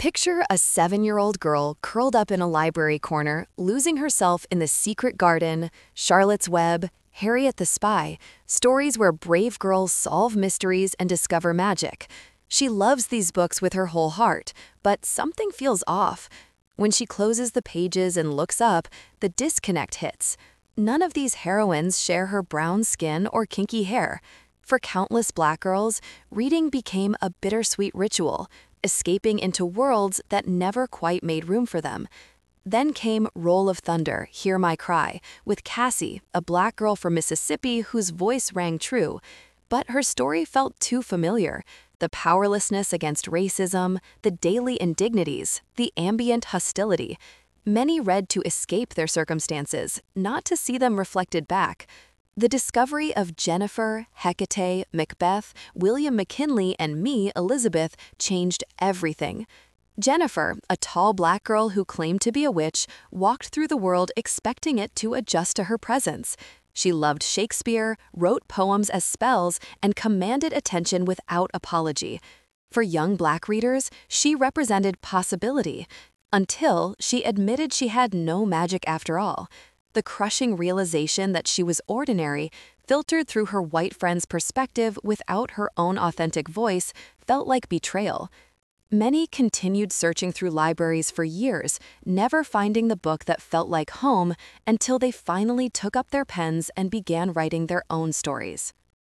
Picture a 7-year-old girl curled up in a library corner, losing herself in The Secret Garden, Charlotte's Web, Harriet the Spy, stories where brave girls solve mysteries and discover magic. She loves these books with her whole heart, but something feels off. When she closes the pages and looks up, the disconnect hits. None of these heroines share her brown skin or kinky hair. For countless Black girls, reading became a bittersweet ritual, escaping into worlds that never quite made room for them. Then came Roll of Thunder, Hear My Cry, with Cassie, a Black girl from Mississippi whose voice rang true. But her story felt too familiar. The powerlessness against racism, the daily indignities, the ambient hostility. Many read to escape their circumstances, not to see them reflected back. The discovery of Jennifer, Hecate, Macbeth, William McKinley, and me, Elizabeth, changed everything. Jennifer, a tall Black girl who claimed to be a witch, walked through the world expecting it to adjust to her presence. She loved Shakespeare, wrote poems as spells, and commanded attention without apology. For young Black readers, she represented possibility, until she admitted she had no magic after all. The crushing realization that she was ordinary, filtered through her white friend's perspective without her own authentic voice, felt like betrayal. Many continued searching through libraries for years, never finding the book that felt like home until they finally took up their pens and began writing their own stories.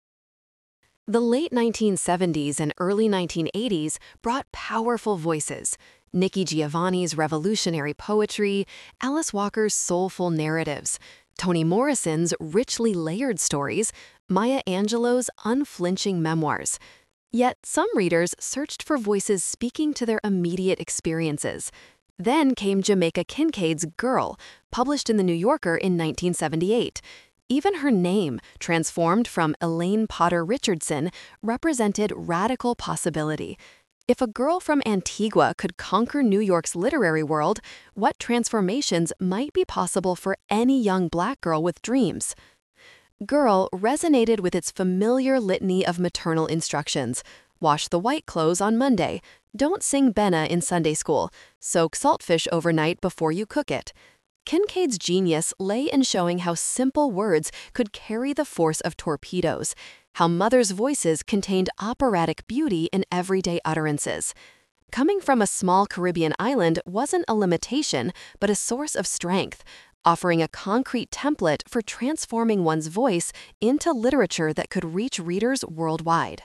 The late 1970s and early 1980s brought powerful voices. Nikki Giovanni's revolutionary poetry, Alice Walker's soulful narratives, Toni Morrison's richly layered stories, Maya Angelou's unflinching memoirs. Yet some readers searched for voices speaking to their immediate experiences. Then came Jamaica Kincaid's Girl, published in The New Yorker in 1978. Even her name, transformed from Elaine Potter Richardson, represented radical possibility. If a girl from Antigua could conquer New York's literary world, what transformations might be possible for any young Black girl with dreams? Girl resonated with its familiar litany of maternal instructions. Wash the white clothes on Monday. Don't sing Benna in Sunday school. Soak saltfish overnight before you cook it. Kincaid's genius lay in showing how simple words could carry the force of torpedoes, how mothers' voices contained operatic beauty in everyday utterances. Coming from a small Caribbean island wasn't a limitation, but a source of strength, offering a concrete template for transforming one's voice into literature that could reach readers worldwide.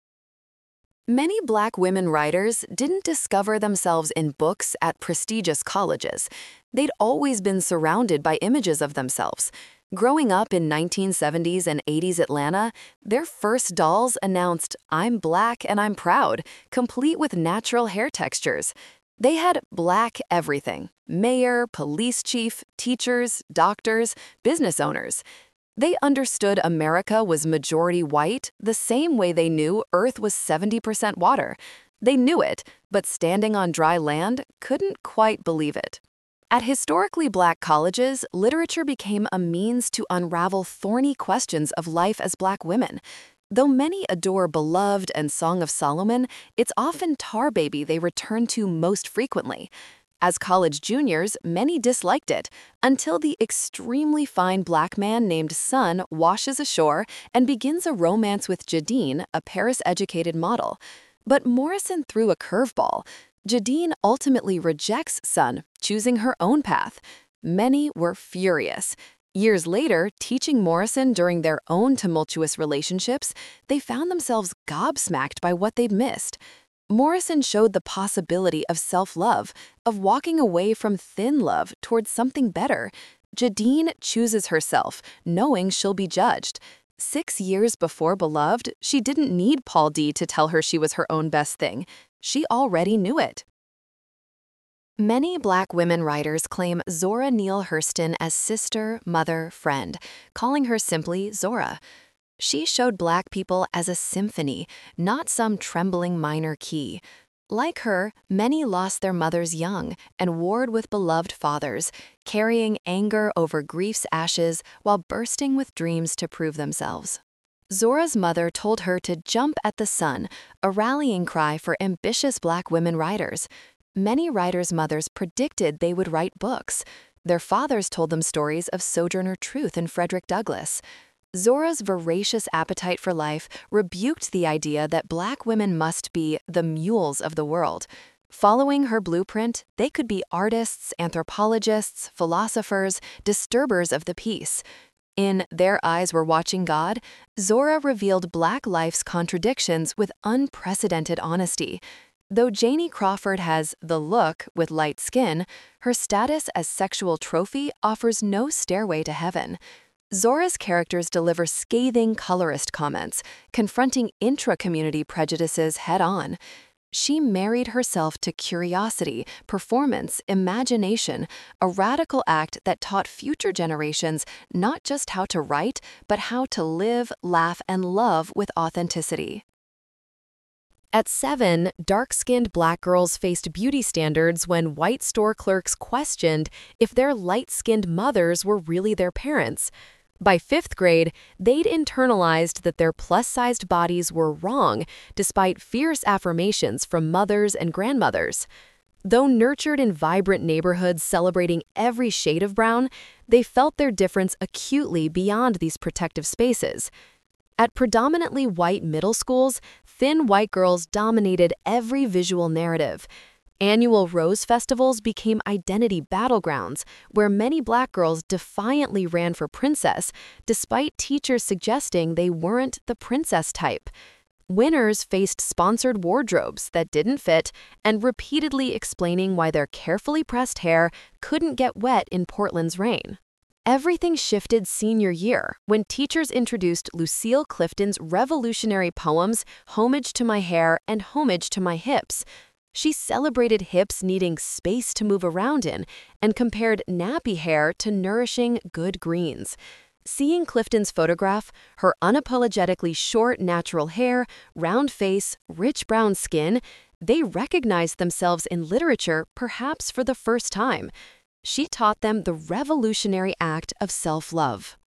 Many Black women writers didn't discover themselves in books at prestigious colleges. They'd always been surrounded by images of themselves. Growing up in 1970s and 80s Atlanta, their first dolls announced, "I'm Black and I'm proud," complete with natural hair textures. They had Black everything: mayor, police chief, teachers, doctors, business owners. They understood America was majority white the same way they knew Earth was 70% water. They knew it, but standing on dry land couldn't quite believe it. At historically Black colleges, literature became a means to unravel thorny questions of life as Black women. Though many adore Beloved and Song of Solomon, it's often Tar Baby they return to most frequently. As college juniors, many disliked it, until the extremely fine Black man named Sun washes ashore and begins a romance with Jadine, a Paris-educated model. But Morrison threw a curveball. Jadine ultimately rejects Sun, choosing her own path. Many were furious. Years later, teaching Morrison during their own tumultuous relationships, they found themselves gobsmacked by what they'd missed. Morrison showed the possibility of self-love, of walking away from thin love towards something better. Jadine chooses herself, knowing she'll be judged. 6 years before Beloved, she didn't need Paul D. to tell her she was her own best thing. She already knew it. Many Black women writers claim Zora Neale Hurston as sister, mother, friend, calling her simply Zora. She showed Black people as a symphony, not some trembling minor key. Like her, many lost their mothers young and warred with beloved fathers, carrying anger over grief's ashes while bursting with dreams to prove themselves. Zora's mother told her to jump at the sun, a rallying cry for ambitious Black women writers. many writers' mothers predicted they would write books. Their fathers told them stories of Sojourner Truth and Frederick Douglass. Zora's voracious appetite for life rebuked the idea that Black women must be the mules of the world. Following her blueprint, they could be artists, anthropologists, philosophers, disturbers of the peace. In Their Eyes Were Watching God, Zora revealed Black life's contradictions with unprecedented honesty. Though Janie Crawford has the look with light skin, her status as sexual trophy offers no stairway to heaven. Zora's characters deliver scathing colorist comments, confronting intra-community prejudices head-on. She married herself to curiosity, performance, imagination, a radical act that taught future generations not just how to write, but how to live, laugh, and love with authenticity. At 7, dark-skinned Black girls faced beauty standards when white store clerks questioned if their light-skinned mothers were really their parents. By 5th grade, they'd internalized that their plus-sized bodies were wrong, despite fierce affirmations from mothers and grandmothers. Though nurtured in vibrant neighborhoods celebrating every shade of brown, they felt their difference acutely beyond these protective spaces. At predominantly white middle schools, thin white girls dominated every visual narrative. Annual Rose Festivals became identity battlegrounds, where many Black girls defiantly ran for princess, despite teachers suggesting they weren't the princess type. Winners faced sponsored wardrobes that didn't fit and repeatedly explaining why their carefully pressed hair couldn't get wet in Portland's rain. Everything shifted senior year when teachers introduced Lucille Clifton's revolutionary poems Homage to My Hair and Homage to My Hips. She celebrated hips needing space to move around in and compared nappy hair to nourishing good greens. Seeing Clifton's photograph, her unapologetically short natural hair, round face, rich brown skin, they recognized themselves in literature perhaps for the first time. She taught them the revolutionary act of self-love.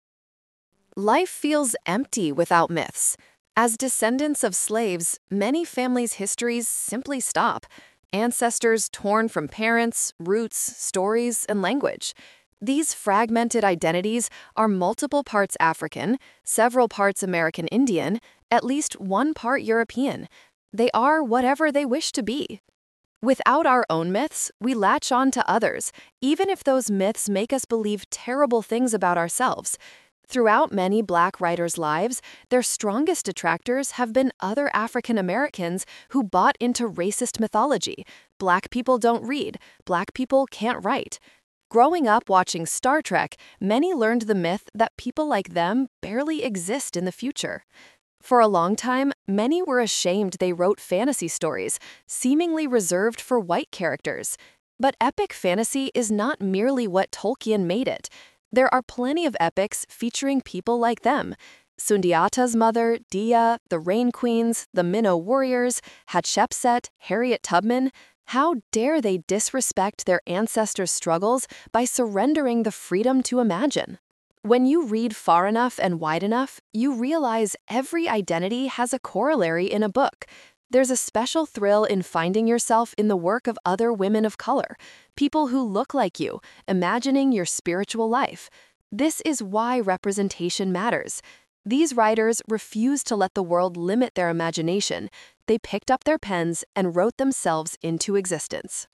Life feels empty without myths. As descendants of slaves, many families' histories simply stop. Ancestors torn from parents, roots, stories, and language. These fragmented identities are multiple parts African, several parts American Indian, at least one part European. They are whatever they wish to be. Without our own myths, we latch on to others, even if those myths make us believe terrible things about ourselves. Throughout many Black writers' lives, their strongest detractors have been other African Americans who bought into racist mythology. Black people don't read. Black people can't write. Growing up watching Star Trek, many learned the myth that people like them barely exist in the future. For a long time, many were ashamed they wrote fantasy stories, seemingly reserved for white characters. But epic fantasy is not merely what Tolkien made it. There are plenty of epics featuring people like them. Sundiata's mother, Dia, the Rain Queens, the Minnow Warriors, Hatshepsut, Harriet Tubman. How dare they disrespect their ancestors' struggles by surrendering the freedom to imagine? When you read far enough and wide enough, you realize every identity has a corollary in a book. There's a special thrill in finding yourself in the work of other women of color, people who look like you, imagining your spiritual life. This is why representation matters. These writers refused to let the world limit their imagination. They picked up their pens and wrote themselves into existence.